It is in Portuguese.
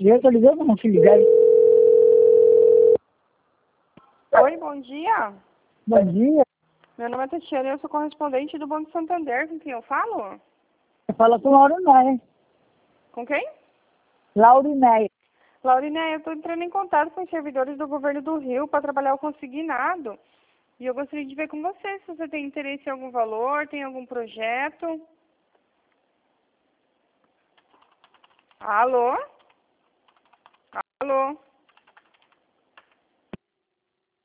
Eu tô ligando, não te ligaram. Oi, bom dia. Bom dia. Meu nome é Tatiana e eu sou correspondente do Banco Santander. Com quem eu falo? Fala com Laurinéia. Com quem? Laurinéia. Lauriné, eu estou entrando em contato com os servidores do governo do Rio para trabalhar o consignado. E eu gostaria de ver com você se você tem interesse em algum valor, tem algum projeto. Alô? Alô?